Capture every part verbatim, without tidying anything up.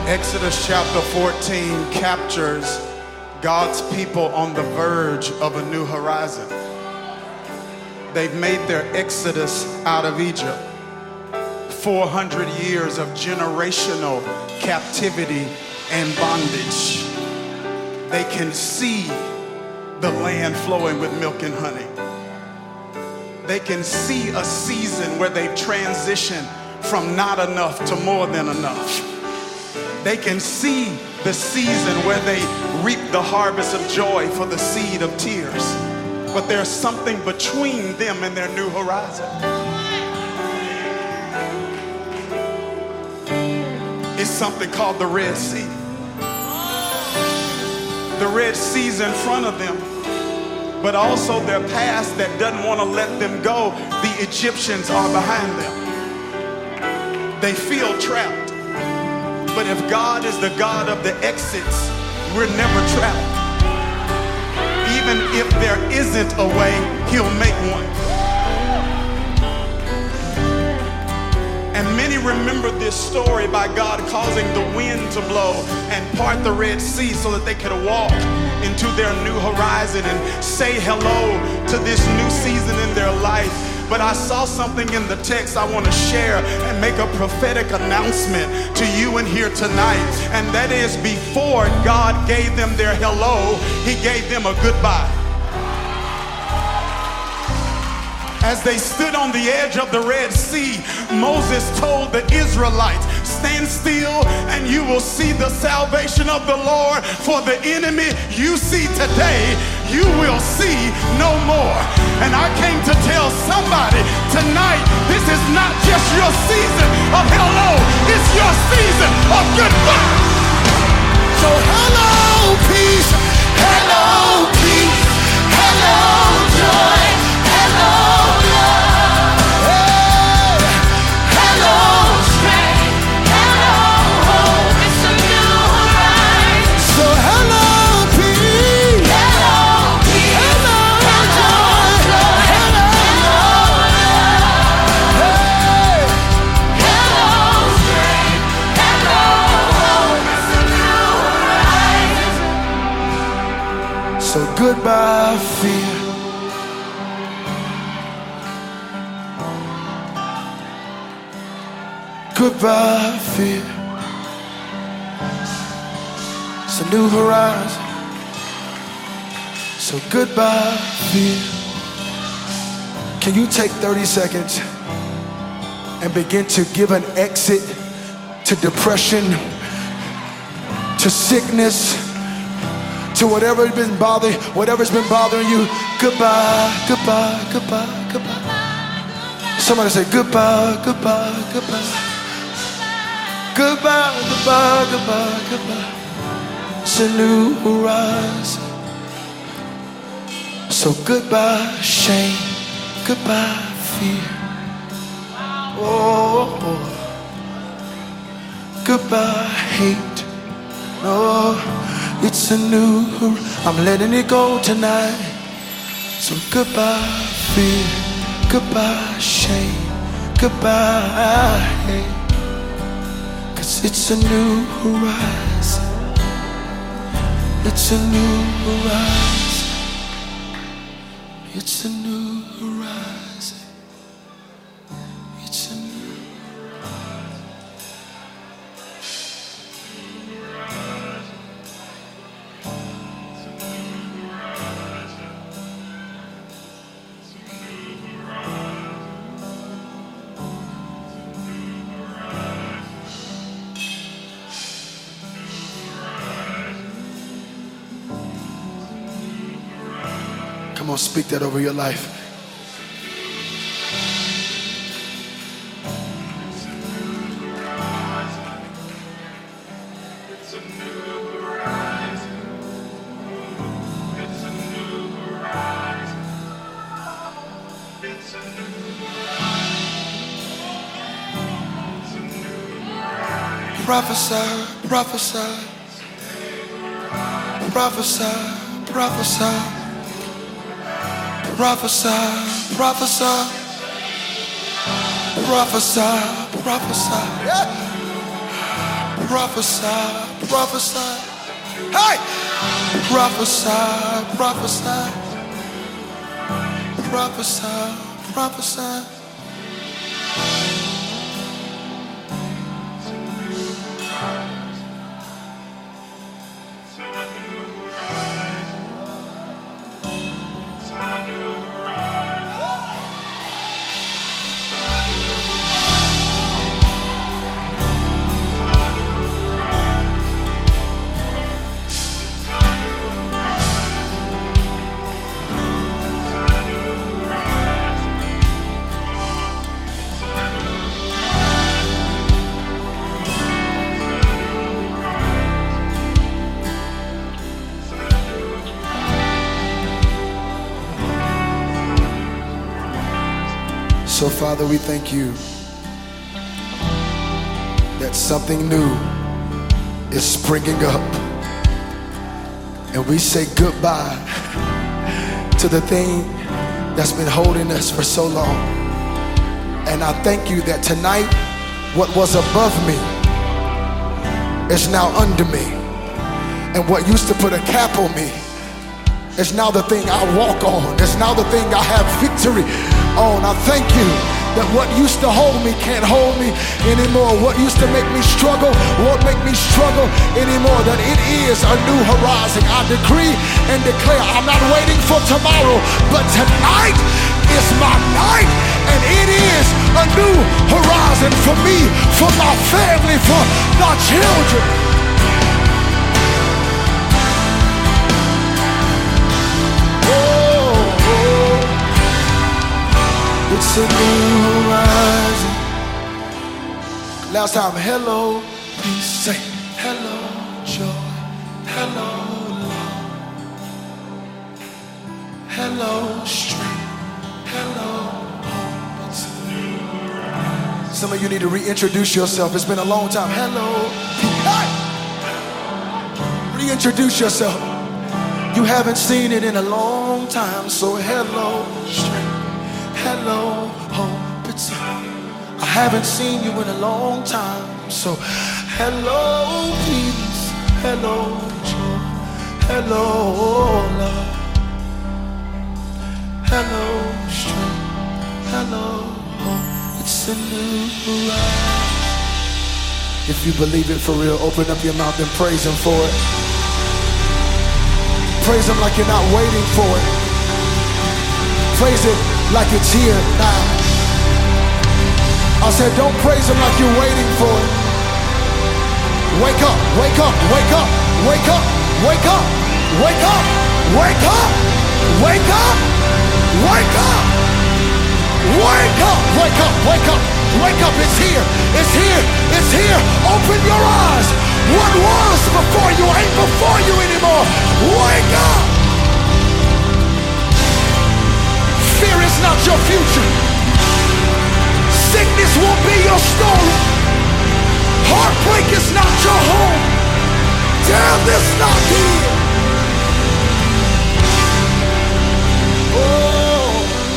Exodus chapter fourteen captures God's people on the verge of a new horizon. They've made their exodus out of Egypt. four hundred years of generational captivity and bondage. They can see the land flowing with milk and honey. They can see a season where they've transitioned from not enough to more than enough. They can see the season where they reap the harvest of joy for the seed of tears. But there's something between them and their new horizon. It's something called the Red Sea. The Red Sea's in front of them, but also their past that doesn't want to let them go. The Egyptians are behind them. They feel trapped. But if God is the God of the exits, we're never trapped. Even if there isn't a way, He'll make one. And many remember this story by God causing the wind to blow and part the Red Sea so that they could walk into their new horizon and say hello to this new season in their life. But I saw something in the text I want to share and make a prophetic announcement to you in here tonight. And that is, before God gave them their hello, He gave them a goodbye. As they stood on the edge of the Red Sea, Moses told the Israelites, stand still and you will see the salvation of the Lord. For the enemy you see today, you will see no more. And I came to tell somebody tonight, this is not just your season of hello, it's your season of goodbye. So hello peace, hello peace, hello joy, hello goodbye fear, goodbye fear. It's a new horizon. So goodbye fear. Can you take thirty seconds and begin to give an exit to depression, to sickness, to whatever has been bothering, whatever's been bothering you? Goodbye, goodbye, goodbye, goodbye. Somebody say goodbye, goodbye, goodbye. Goodbye, goodbye, goodbye, goodbye. It's a new horizon. So goodbye shame, goodbye fear. Oh, oh. Goodbye hate. Oh. It's a new, I'm letting it go tonight. So goodbye fear, goodbye shame, goodbye hate. Cause it's a new horizon. It's a new horizon. It's a new horizon. It's a new Come on, speak that over your life. It's a new horizon. It's a new horizon. It's a new horizon. Prophesy, prophesy, prophesy, prophesy. Prophesy, prophesy, prophesy, prophesy, Prophesy, prophesy. Hey! Prophesy, prophesy. Prophesy, prophesy. So, Father, we thank you that something new is springing up. And we say goodbye to the thing that's been holding us for so long. And I thank you that tonight, what was above me is now under me. And what used to put a cap on me is now the thing I walk on. It's now the thing I have victory on. I thank you that what used to hold me can't hold me anymore. What used to make me struggle won't make me struggle anymore. That it is a new horizon. I decree and declare I'm not waiting for tomorrow, but tonight is my night, and it is a new horizon for me, for my family, for my children. It's a new horizon. Last time, hello, peace. Say hello, joy. Hello, love. Hello, strength. Hello, hope. It's a new horizon. Some of you need to reintroduce yourself. It's been a long time. Hello, peace. Reintroduce yourself. You haven't seen it in a long time. So hello, strength. Hello, hope. It's a, I haven't seen you in a long time. So, hello, peace. Hello, joy. Hello, love. Hello, strength. Hello, hope. It's a new horizon. If you believe it for real, open up your mouth and praise him for it. Praise him like you're not waiting for it. Praise him like it's here now. I said, don't praise him like you're waiting for it. Wake up, wake up, wake up, wake up, wake up, wake up, wake up, wake up, wake up, wake up, wake up, wake up, wake up. It's here, it's here, it's here. Open your eyes. What was before you ain't before you anymore. Wake up. Fear is not your future. Sickness won't be your story. Heartbreak is not your home. Death is not here. Oh.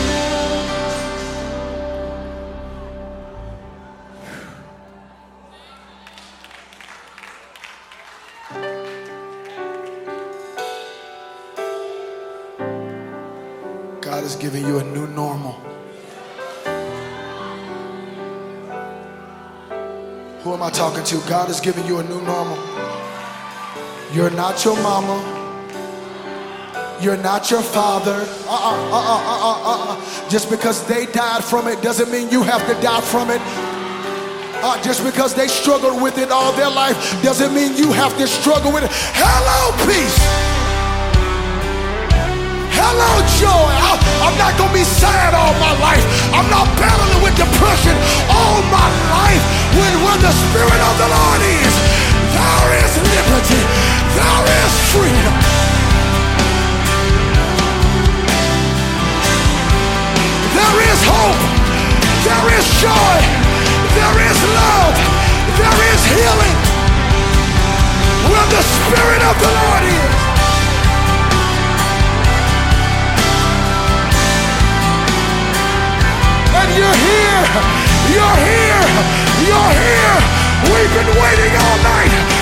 God is giving you a new normal. Who am I talking to? God is giving you a new normal. You're not your mama. You're not your father. Uh-uh, uh-uh, uh-uh, uh-uh. Just because they died from it doesn't mean you have to die from it. Uh, just because they struggled with it all their life doesn't mean you have to struggle with it. Hello, peace. Hello, joy. I, I'm not going to be sad all my life. I'm not battling with depression all my life. When, when the Spirit of the Lord is, there is liberty. There is freedom. There is hope. There is joy. There is love. There is healing. Where the Spirit of the Lord is. And you're here, you're here, you're here, We've been waiting all night.